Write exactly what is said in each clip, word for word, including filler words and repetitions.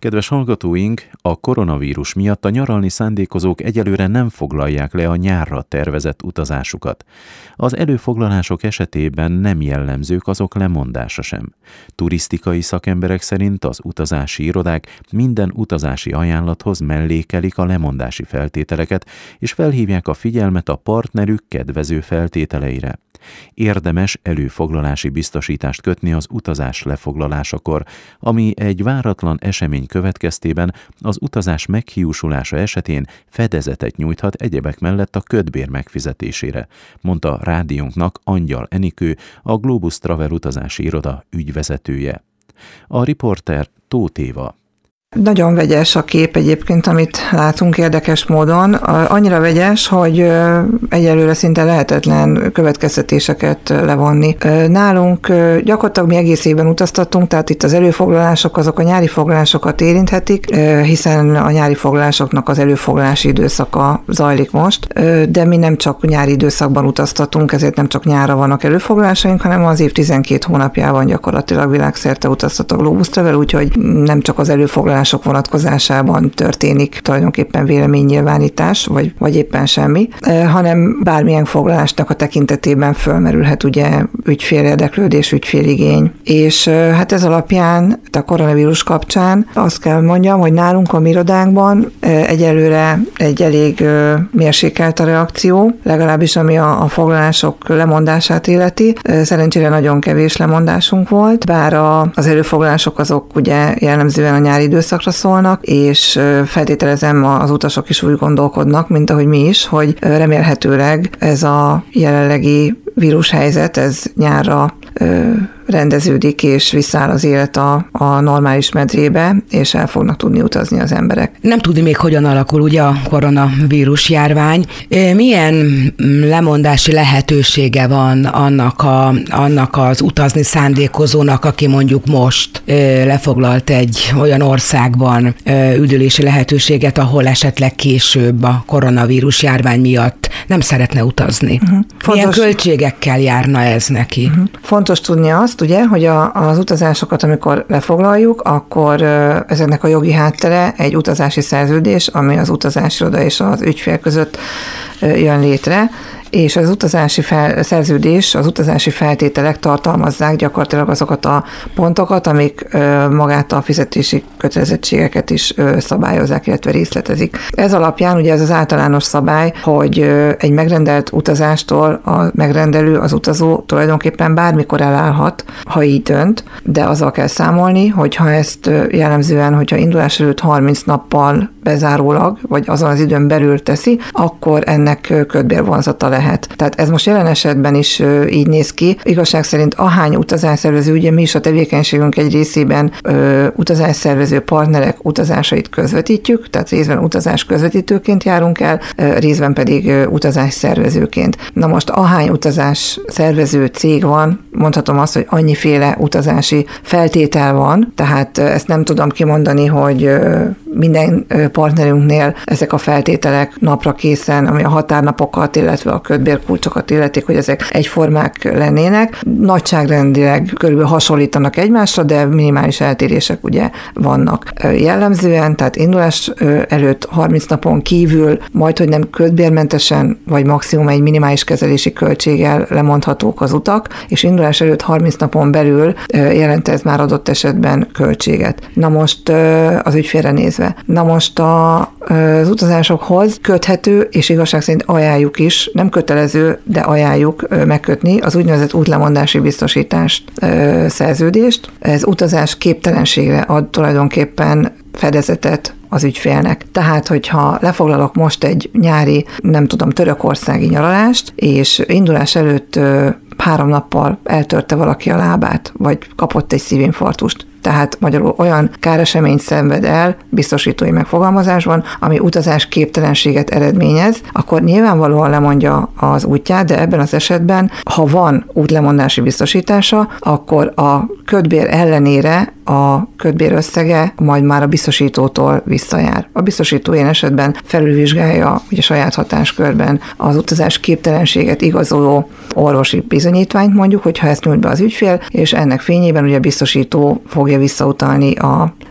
Kedves hallgatóink, a koronavírus miatt a nyaralni szándékozók egyelőre nem foglalják le a nyárra tervezett utazásukat. Az előfoglalások esetében nem jellemzők azok lemondása sem. Turisztikai szakemberek szerint az utazási irodák minden utazási ajánlathoz mellékelik a lemondási feltételeket, és felhívják a figyelmet a partnerük kedvező feltételeire. Érdemes előfoglalási biztosítást kötni az utazás lefoglalásakor, ami egy váratlan esemény következtében az utazás meghiúsulása esetén fedezetet nyújthat egyebek mellett a kötbér megfizetésére, mondta rádiónknak Angyal Enikő, a Globus Travel utazási iroda ügyvezetője. A riporter Tóth Éva. Nagyon vegyes a kép egyébként, amit látunk érdekes módon. Annyira vegyes, hogy egyelőre szinte lehetetlen következtetéseket levonni. Nálunk gyakorlatilag mi egész évben utaztattunk, tehát itt az előfoglalások, azok a nyári foglalásokat érinthetik, hiszen a nyári foglalásoknak az előfoglalási időszaka zajlik most, de mi nem csak nyári időszakban utaztatunk, ezért nem csak nyárra vannak előfoglalásaink, hanem az év tizenkét hónapjában gyakorlatilag világszerte utaztat a Globus Travel, úgyhogy nem csak az előfoglalás sok vonatkozásában történik tulajdonképpen véleménynyilvánítás, vagy, vagy éppen semmi, hanem bármilyen foglalásnak a tekintetében fölmerülhet ugye ügyfélérdeklődés, ügyféligény. És hát ez alapján a koronavírus kapcsán azt kell mondjam, hogy nálunk a mi irodánkban egyelőre egy elég mérsékelt a reakció, legalábbis ami a, a foglalások lemondását illeti. Szerencsére nagyon kevés lemondásunk volt, bár a, az előfoglalások azok ugye jellemzően a nyári időszak szólnak, és feltételezem az utasok is úgy gondolkodnak, mint ahogy mi is, hogy remélhetőleg ez a jelenlegi vírushelyzet, ez nyárra rendeződik, és visszaáll az élet a, a normális medrébe, és el fognak tudni utazni az emberek. Nem tudni még, hogyan alakul ugye a koronavírus járvány. Milyen lemondási lehetősége van annak, a, annak az utazni szándékozónak, aki mondjuk most lefoglalt egy olyan országban üdülési lehetőséget, ahol esetleg később a koronavírus járvány miatt nem szeretne utazni? Uh-huh. Fontos, milyen költségekkel járna ez neki? Uh-huh. Fontos tudni azt, ugye, hogy a, az utazásokat, amikor lefoglaljuk, akkor ezeknek a jogi háttere egy utazási szerződés, ami az utazási iroda és az ügyfél között jön létre, és az utazási fel, szerződés, az utazási feltételek tartalmazzák gyakorlatilag azokat a pontokat, amik ö, magát a fizetési kötelezettségeket is ö, szabályozzák, illetve részletezik. Ez alapján ugye ez az általános szabály, hogy ö, egy megrendelt utazástól a megrendelő, az utazó tulajdonképpen bármikor elállhat, ha így dönt, de azzal kell számolni, hogy ha ezt ö, jellemzően, hogyha indulás előtt harminc nappal bezárólag, vagy azon az időn belül teszi, akkor ennek kötbérvonzata lehet. Tehát ez most jelen esetben is így néz ki. Igazság szerint ahány utazásszervező, ugye mi is a tevékenységünk egy részében ö, utazásszervező partnerek utazásait közvetítjük, tehát részben utazás közvetítőként járunk el, ö, részben pedig ö, utazásszervezőként. Na most ahány utazás szervező cég van, mondhatom azt, hogy annyiféle utazási feltétel van, tehát ezt nem tudom kimondani, hogy ö, minden partnerünknél ezek a feltételek napra készen, ami a határnapokat, illetve a kötbérkulcsokat illetik, hogy ezek egyformák lennének. Nagyságrendileg körülbelül hasonlítanak egymásra, de minimális eltérések ugye vannak. Jellemzően, tehát indulás előtt harminc napon kívül, majd hogy nem kötbérmentesen, vagy maximum egy minimális kezelési költséggel lemondhatók az utak, és indulás előtt harminc napon belül jelent ez már adott esetben költséget. Na most az ügyfélre nézve. Na most a, az utazásokhoz köthető, és igazság szerint ajánljuk is, nem kötelező, de ajánljuk megkötni az úgynevezett útlemondási biztosítást, szerződést. Ez utazás képtelenségre ad tulajdonképpen fedezetet az ügyfélnek. Tehát, hogyha lefoglalok most egy nyári, nem tudom, törökországi nyaralást, és indulás előtt három nappal eltörte valaki a lábát, vagy kapott egy szívinfarktust, tehát magyarul olyan káreseményt szenved el biztosítói megfogalmazásban, ami utazás képtelenséget eredményez, akkor nyilvánvalóan lemondja az útját, de ebben az esetben, ha van útlemondási biztosítása, akkor a kötbér ellenére a kötbér összege majd már a biztosítótól visszajár. A biztosító ilyen esetben felülvizsgálja ugye saját hatáskörben az utazás képtelenséget igazoló orvosi bizonyítványt, mondjuk, hogyha ezt nyújt be az ügyfél, és ennek fényében ugye a biztosító fogja visszautalni a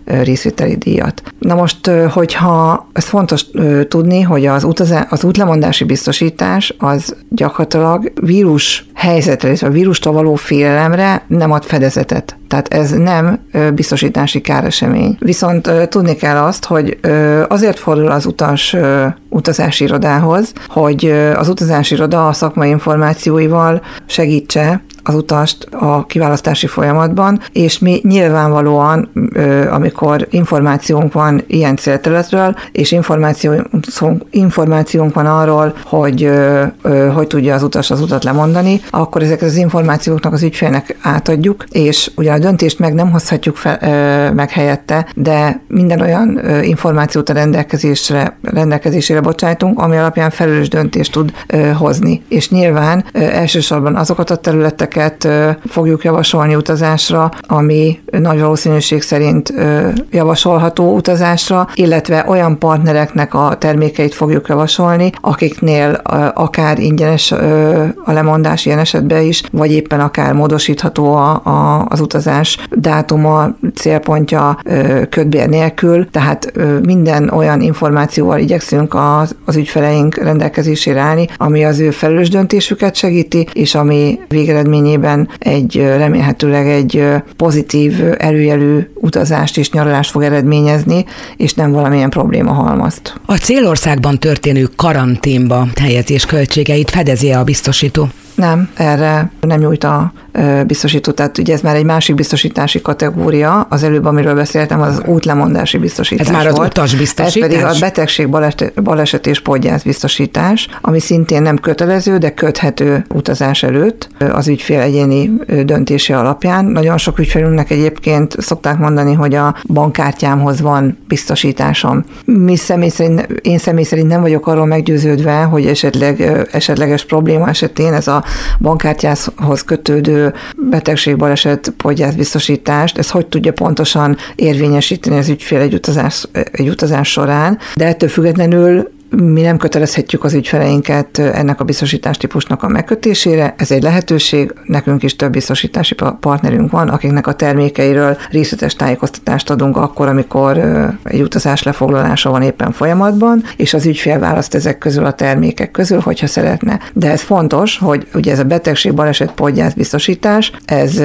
részvételi díjat. Na most, hogyha ez fontos tudni, hogy az, utazá, az útlemondási biztosítás az gyakorlatilag vírus helyzetre, illetve a vírustól való félelemre nem ad fedezetet. Tehát ez nem biztosítási káresemény. Viszont tudni kell azt, hogy azért fordul az utas utazási irodához, hogy az utazási iroda a szakmai információival segítse az utast a kiválasztási folyamatban, és mi nyilvánvalóan, amikor információnk van ilyen célterületről, és információnk, információnk van arról, hogy hogy tudja az utas az utat lemondani, akkor ezeket az információknak az ügyfélnek átadjuk, és ugye a döntést meg nem hozhatjuk fel, meg helyette, de minden olyan információt a rendelkezésre, rendelkezésére bocsájtunk, ami alapján felelős döntést tud hozni. És nyilván elsősorban azokat a területek fogjuk javasolni utazásra, ami nagy valószínűség szerint javasolható utazásra, illetve olyan partnereknek a termékeit fogjuk javasolni, akiknél akár ingyenes a lemondás ilyen esetben is, vagy éppen akár módosítható a, a, az utazás dátuma, célpontja kötbér nélkül, tehát minden olyan információval igyekszünk az, az ügyfeleink rendelkezésére állni, ami az ő felelős döntésüket segíti, és ami végeredményében egy remélhetőleg egy pozitív előjelű utazást és nyaralást fog eredményezni, és nem valamilyen probléma halmazt. A célországban történő karanténba helyezés költségeit fedezi a biztosító? Nem, erre nem nyújt a biztosító, tehát ugye ez már egy másik biztosítási kategória, az előbb, amiről beszéltem, az útlemondási biztosítás. Ez már az volt. utasbiztosítás? Ez pedig a betegség, baleset, baleset és podgyászbiztosítás, ami szintén nem kötelező, de köthető utazás előtt az ügyfél egyéni döntése alapján. Nagyon sok ügyfélünknek egyébként szokták mondani, hogy a bankkártyámhoz van biztosításom. Mi személy szerint, én személy szerint nem vagyok arról meggyőződve, hogy esetleg esetleges probléma esetén ez a bankkártyához kötődő betegség, baleset, podgyászbiztosítást, ez hogy tudja pontosan érvényesíteni az ügyfél egy utazás, egy utazás során, de ettől függetlenül mi nem kötelezhetjük az ügyfeleinket ennek a biztosítás típusnak a megkötésére. Ez egy lehetőség, nekünk is több biztosítási partnerünk van, akiknek a termékeiről részletes tájékoztatást adunk akkor, amikor egy utazás lefoglalása van éppen folyamatban, és az ügyfél választ ezek közül a termékek közül, hogyha szeretne. De ez fontos, hogy ugye ez a betegség, baleset, podgyász biztosítás, ez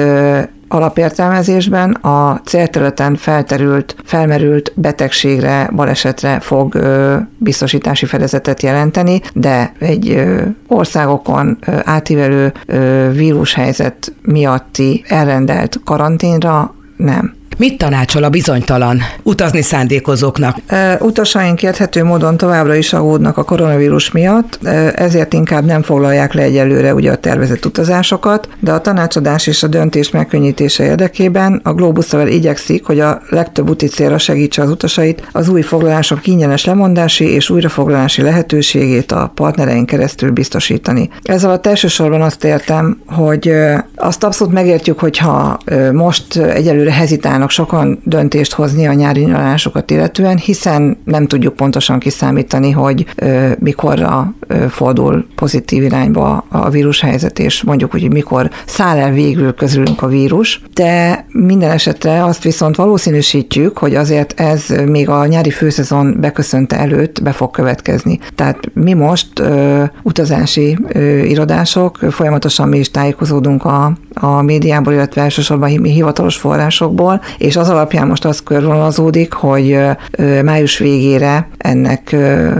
alapértelmezésben a célterületen felterült, felmerült betegségre, balesetre fog ö, biztosítási fedezetet jelenteni, de egy ö, országokon ö, átívelő ö, vírushelyzet miatti elrendelt karanténra nem. Mit tanácsol a bizonytalan utazni szándékozóknak? Utasaink érthető módon továbbra is aggódnak a koronavírus miatt, ezért inkább nem foglalják le egyelőre ugye a tervezett utazásokat, de a tanácsadás és a döntés megkönnyítése érdekében a Globusszal igyekszik, hogy a legtöbb úti célra segítse az utasait az új foglalások ingyenes lemondási és újrafoglalási lehetőségét a partnereink keresztül biztosítani. Ezzel a elsősorban azt értem, hogy azt abszolút megértjük, hogyha most egyelőre hezitálnak sokan döntést hozni a nyári nyaralásokat illetően, hiszen nem tudjuk pontosan kiszámítani, hogy ö, mikorra ö, fordul pozitív irányba a vírushelyzet, és mondjuk, hogy mikor száll el végül közülünk a vírus. De minden esetre azt viszont valószínűsítjük, hogy azért ez még a nyári főszezon beköszönte előtt be fog következni. Tehát mi most ö, utazási ö, irodások, folyamatosan mi is tájékozódunk a, a médiából, illetve elsősorban mi hivatalos forrásokból, és az alapján most az körvonalazódik, hogy május végére ennek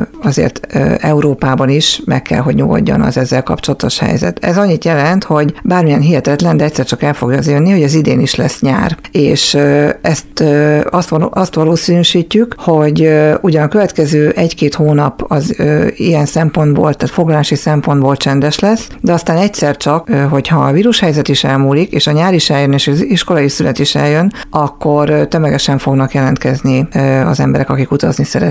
azért Európában is meg kell, hogy nyugodjon az ezzel kapcsolatos helyzet. Ez annyit jelent, hogy bármilyen hihetetlen, de egyszer csak el fogja az jönni, hogy az idén is lesz nyár. És ezt azt, azt valószínűsítjük, hogy ugyan a következő egy-két hónap az ilyen szempontból, tehát foglalási szempontból csendes lesz, de aztán egyszer csak, hogyha a vírushelyzet is elmúlik, és a nyár is eljön, és az iskolai szünet is eljön, akkor tömegesen fognak jelentkezni az emberek, akik utazni szeretnének.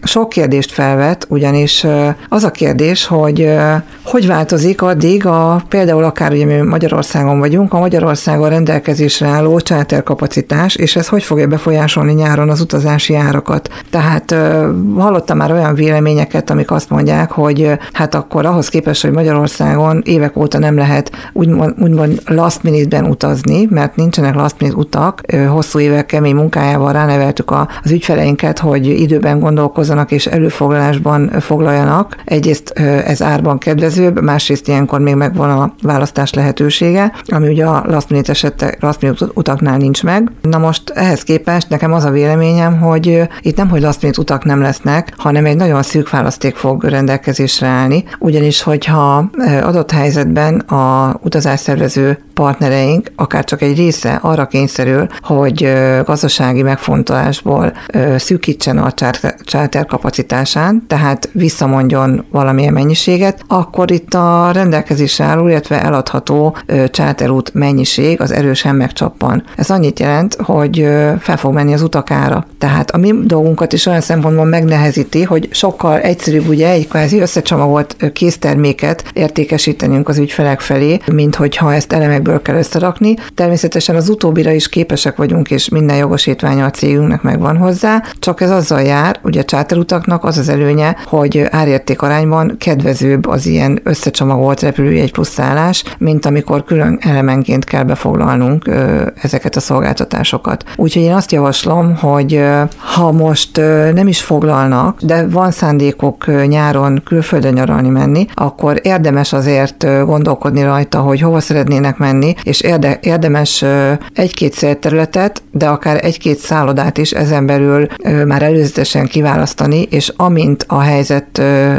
sok kérdést felvet, ugyanis az a kérdés, hogy hogy változik addig a, például akár ugye mi Magyarországon vagyunk, a Magyarországon rendelkezésre álló charterkapacitás, és ez hogy fogja befolyásolni nyáron az utazási árakat. Tehát hallottam már olyan véleményeket, amik azt mondják, hogy hát akkor ahhoz képest, hogy Magyarországon évek óta nem lehet úgymond, úgymond last minute-ben utazni, mert nincsenek last minute utak, hosszú évek kemény munkájával ráneveltük az ügyfeleinket, hogy időben gondolkozzanak és előfoglalásban foglaljanak. Egyrészt ez árban kedvezőbb, másrészt ilyenkor még megvan a választás lehetősége, ami ugye a last minute esetek, last minute utaknál nincs meg. Na most ehhez képest nekem az a véleményem, hogy itt nem, hogy last minute utak nem lesznek, hanem egy nagyon szűk választék fog rendelkezésre állni, ugyanis hogyha adott helyzetben a utazásszervező partnereink, akár csak egy része arra kényszerül, hogy gazdasági megfontolásból szűkítsen a charter kapacitásán, tehát visszamondjon valamilyen mennyiséget, akkor itt a rendelkezésre álló, illetve eladható charterút mennyiség az erősen megcsappan. Ez annyit jelent, hogy fel fog menni az utak ára. Tehát a mi dolgunkat is olyan szempontból megnehezíti, hogy sokkal egyszerűbb ugye egy kvázi összecsomagolt készterméket értékesítenünk az ügyfelek felé, mint hogyha ezt elemekből kell összerakni. Természetesen az utóbbira is képesek vagyunk, és minden jogosítványa a cégünknek megvan hozzá, csak ez azzal jár, ugye a charterutaknak az az előnye, hogy árérték arányban kedvezőbb az ilyen összecsomagolt repülőjegy plusz szállás, mint amikor külön elemenként kell befoglalnunk ezeket a szolgáltatásokat. Úgyhogy én azt javaslom, hogy ha most nem is foglalnak, de van szándékok nyáron külföldön nyaralni menni, akkor érdemes azért gondolkodni rajta, hogy hova szeretnének menni, és érde, érdemes egy-két célterületet, de akár egy-két szállodát is ezen belül már előzetesen kiválasztani, és amint a helyzet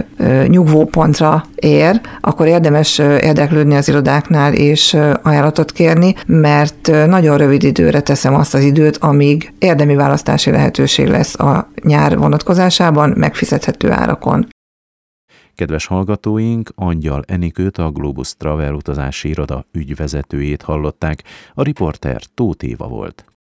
nyugvópontra ér, akkor érdemes érdeklődni az irodáknál és ajánlatot kérni, mert nagyon rövid időre teszem azt az időt, amíg érdemi választási lehetőség lesz a nyár vonatkozásában megfizethető árakon. Kedves hallgatóink, Angyal Enikőt, a Globus Travel utazási iroda ügyvezetőjét hallották, a riporter Tóth Éva volt.